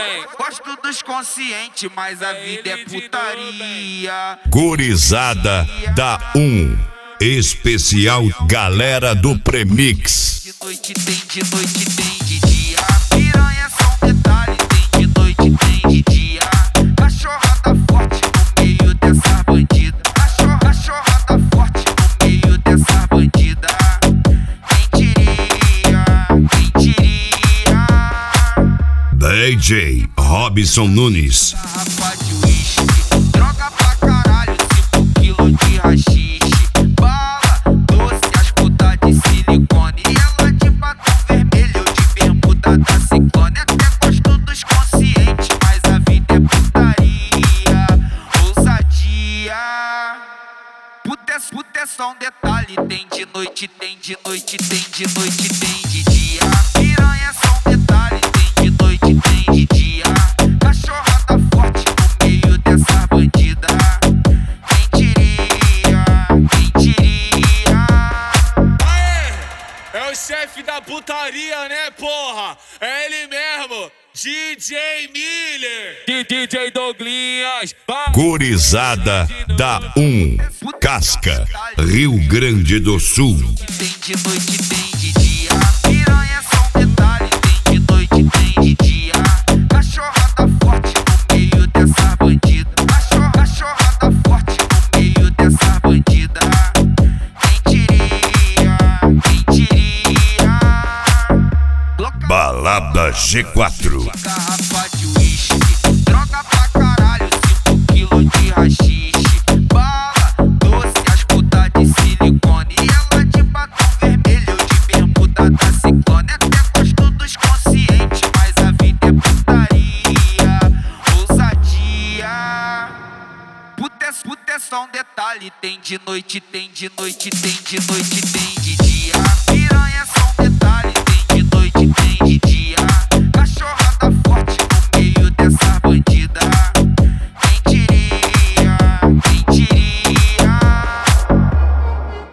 bem. Gosto dos conscientes, mas a vida é putaria. Gurizada da Especial Galera do Premix. De noite tem, de noite tem, de dia. Piranha são detalhes, tem de noite tem, de dia. Cachorrada forte no meio dessa bandida. Cachorrada forte no meio dessa bandida. Quem diria? DJ Robson Nunes. Garrafa de uísque, droga pra caralho, 5 quilos de haxixe. Bala, doce, as putas de silicone. E ela de batom vermelho, eu de bermuda da ciclone. Até gosto dos conscientes, mas a vida é putaria. Ousadia. Puta é só um detalhe. Tem de noite, tem de noite, tem de noite, tem de dia. Piranha só um detalhe. Tem de noite, tem de dia. Cachorrada forte no meio dessa bandida. Quem diria? Quem diria? Aê! É o chefe da putaria, né, porra? É ele mesmo, DJ Miller. DJ Douglinhas. Gurizada da Casca, Rio Grande do Sul. Tem de noite, tem de dia. Piranha só um detalhe. Tem de noite, tem de dia. Cachorrada forte no meio dessa bandida. Cachorrada forte no meio dessa bandida. Quem diria? Quem diria? Balada G4. Garrafa de uísque, droga pra caralho, 5 quilos de haxixe. Bala, doce, as putas de silicone. E ela de batom vermelho, eu de bermuda da ciclone. Até gosto dos conscientes, mas a vida é putaria. Ousadia. Puta é só um detalhe. Tem de noite, tem de noite, tem de noite, tem de dia.